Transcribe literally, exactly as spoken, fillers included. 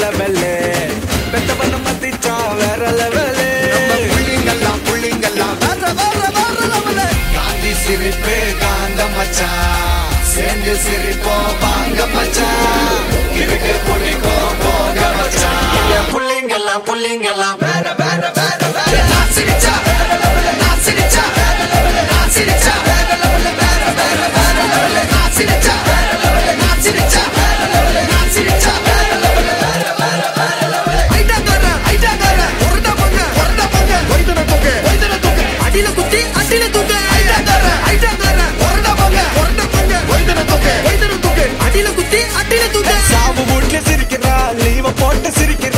level பெத்தவன மதிச்சா வேற level புள்ளிங்கெல்லாம் புள்ளிங்கெல்லாம் வேற வேற வேற லெவலு காந்தி சிரிப்பு காந்த மச்சான் சேர்ந்து சிரிப்போம் வாங்க மச்சான் இருக்கு பிடிக்கும் போக மச்சான் புள்ளிங்கெல்லாம் புள்ளிங்கெல்லாம் வேற வேற வேற வேற நான் சிரிச்சா வேற லெவலு நான் சிரிச்சா வேற லெவலு நான் சிரிச்சா வேற லெவலு வேற வேற வேற லெவலு நான் சிரிச்சா வேற லெவலு நான் சிரிச்சா வேற லெவலு நான் சிரிச்சா வேற லெவலு வேற வேற வேற லெவலு ஐட்டாங்கற ஐட்டாங்கற ஒருட பங்க ஒருட பங்க வைதன தூக்கு வைதன தூக்கு அடில குத்தி அடில தூக்கு ஐட்டாங்கற ஐட்டாங்கற ஒருட பங்க ஒருட பங்க வைதன தூக்கு வைதன தூக்கு அடில குத்தி அடில தூக்கு சாவு மூட்ல சிரிக்கிறா லீவ போட்டு சிரிக்கிறா